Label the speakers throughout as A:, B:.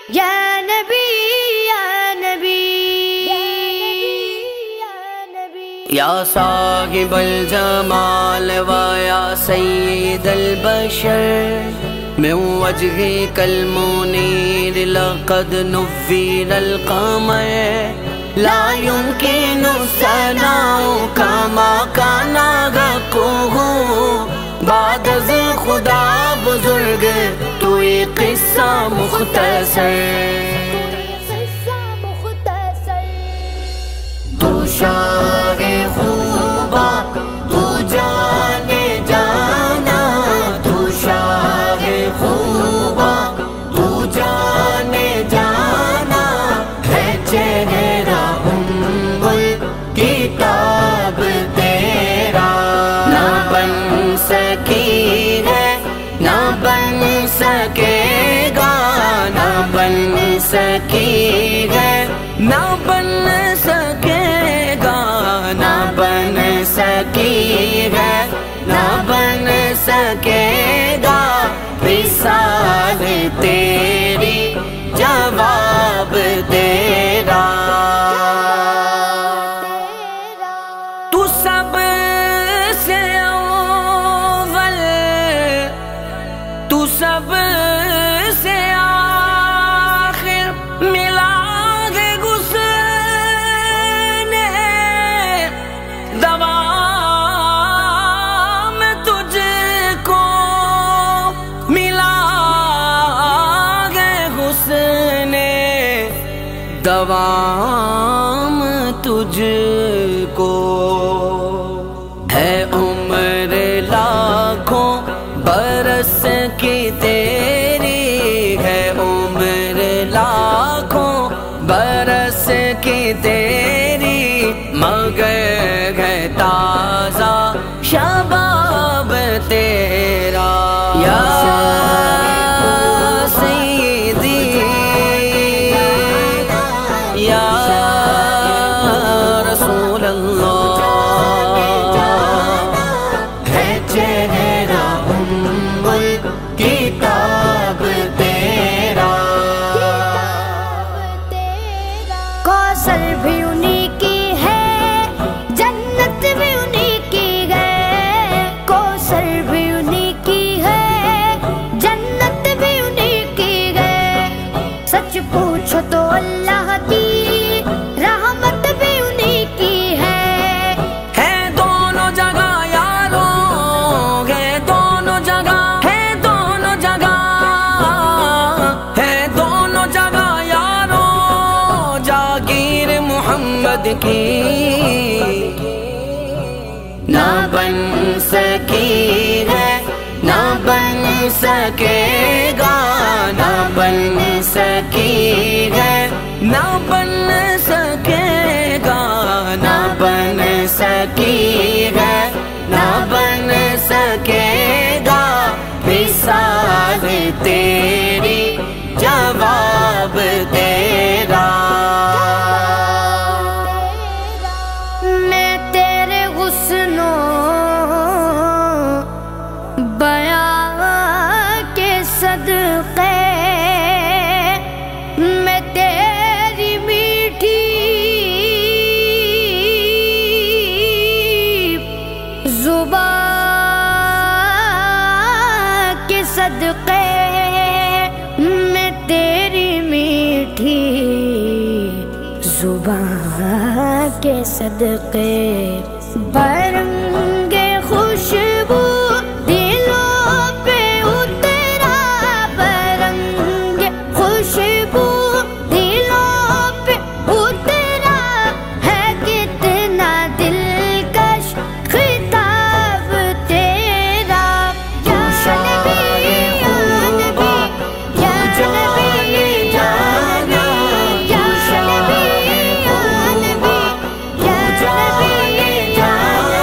A: یا نبی یا نبی
B: یا صاحب الجمال و یا سید البشر من وجهك المنير لقد نفّر القمر لا يمكن الثناء كما كان حقه بعد از خدا بزرگ تو یہ قصہ مختصر تو شاہ خوبا تو جان جانا تو شاہ خوبا تو جان جانا ہے چہرہ کتاب تیرا نہ بن سکی ہے نہ بن سکے گا نہ بن سکی ہے نہ بن سکے گا نہ بن سکی ہے نہ بن سکے گا مثال تیری جواب تیرا تو سب سے اول تو سب سے آخر ملا ہے حسن دوام تجھ کو ملا ہے حسن دوام تجھ کو ہے عمر لاکھوں برس کی تیری ہے عمر لاکھوں برس کی تیری مگر ہے تازہ شباب تیرا یا سیدی یا رسول اللہ ہے چہرہ کتاب تیرا
A: کوثر بھی انہی کی ہے جنت بھی انہی کی ہے کوثر بھی انہی کی ہے جنت بھی انہی کی ہے سچ پوچھو تو اللہ کی رحمت بھی انہی کی ہے
B: دونوں جگہ یاروں ہے دونوں جگہ ہے دونوں جگہ ہے دونوں جگہ یاروں جاگیر محمد کی نہ بن سکی ہے نہ بن سکے گا نہ بن سکی ہے نہ بن سکے گا نہ بن سکی ہے نہ بن سکے گا مثال تیری جواب تیرا
A: میں تیرے حسن و بیاں کے صدقے میں تیری میٹھی زبان کے صدقے میں تیری میٹھی زبان کے صدقے برنگ خوشبو دلوں پہ اترا برنگ خوشبو دلوں پہ اترا ہے کتنا دلکش خطاب تیرا یا نبی یا نبی یا نبی یا نبی یا نبی یا نبی یا نبی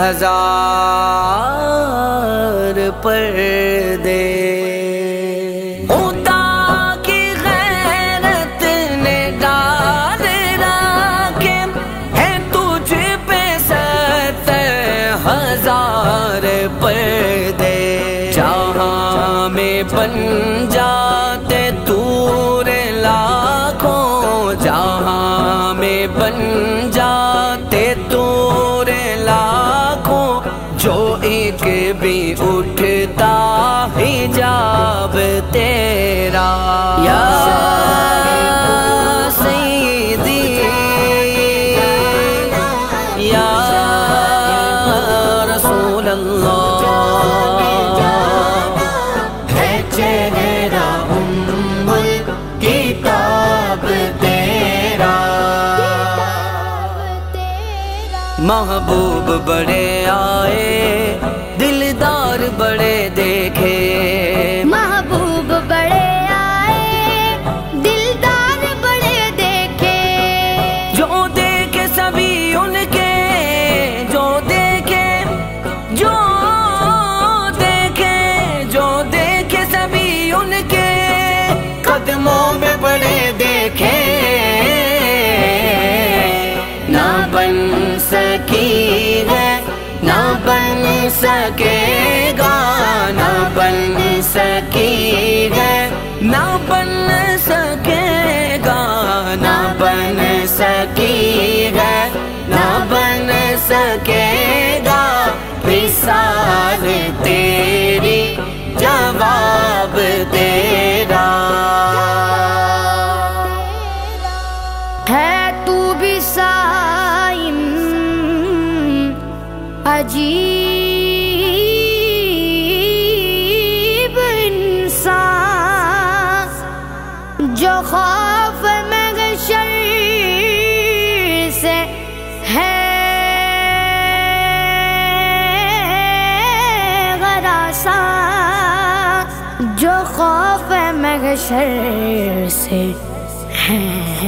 B: ہزار پردے خدا کی غیرت نے ڈال رکھے ہے تجھ پہ 70,000 پردے جہاں میں بن جاتے طور لاکھوں جہاں میں بن جاتے طور لاکھوں جو ایک بھی اٹھتا حجاب تیرا یا سیدی یا رسول اللہ
A: ہے چہرہ ام الکتاب تیرا
B: محبوب بڑے آئے دلدار بڑے دیکھے
A: محبوب بڑے آئے دلدار بڑے دیکھے
B: جو دیکھے سبھی ان کے جو دیکھے سبھی ان کے قدموں میں بڑے دیکھے نہ بن سکی ہے نہ بن سکے گا نہ بن سکی ہے نہ بن سکے گا نہ بن سکی ہے نہ بن سکے گا مثال تیری جواب تیرا
A: ہے تو بھی سائم عجیب انسان جو خوف محشر سے ہے ہراساں جو خوف محشر سے ہے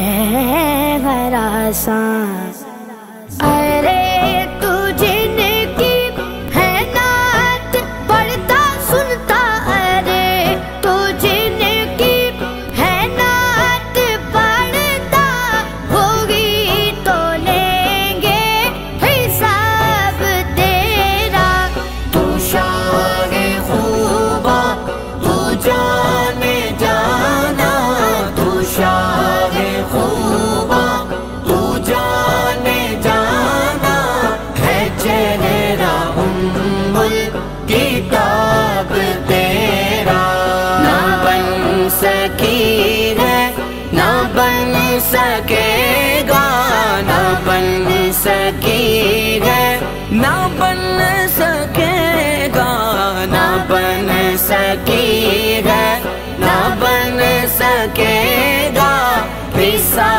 A: ہراساں ارے تو جن کی ہے نعت پڑھتا سنتا ارے تو جن کی ہے نعت پڑھتا ہوگی تو لیں گے حساب تیرا تو شاہ خوبا تو جانے جانا تو شاہ خوبا تو جانے جانا ہے چہرہ ام الکتاب تیرا نہ بن سکی ہے نہ بن سکے گا نہ بن سکی ہے نہ بن سکے گا نہ بن سکی ہے نہ بن سکے گا